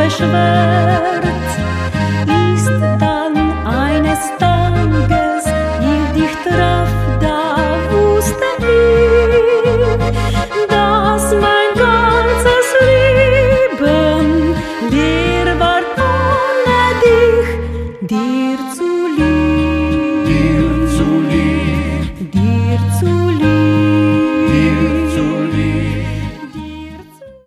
beschwert, ist dann eines Tages ich dich traf, da wusste ich, dass mein ganzes Leben leer war ohne dich, dir zu lieb.